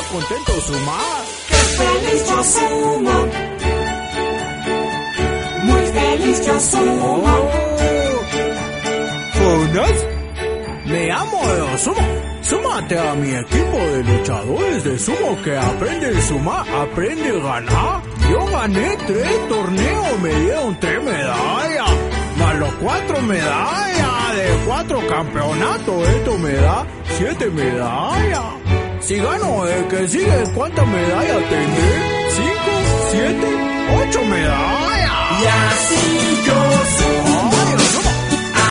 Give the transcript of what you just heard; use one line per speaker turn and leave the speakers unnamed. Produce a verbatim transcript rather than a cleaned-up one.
contento sumar.
¡Qué feliz yo sumo! Muy feliz yo sumo.
Oh. ¿Funas? Me amo de sumo. Súmate a mi equipo de luchadores de sumo que aprende a sumar, aprende a ganar. Yo gané tres torneos, me dieron tres medallas. Más los cuatro medallas de cuatro campeonatos, esto me da siete medallas. Si gano el que sigue, ¿cuántas medallas tendré? Cinco, siete, ocho medallas.
Y así yo sumo.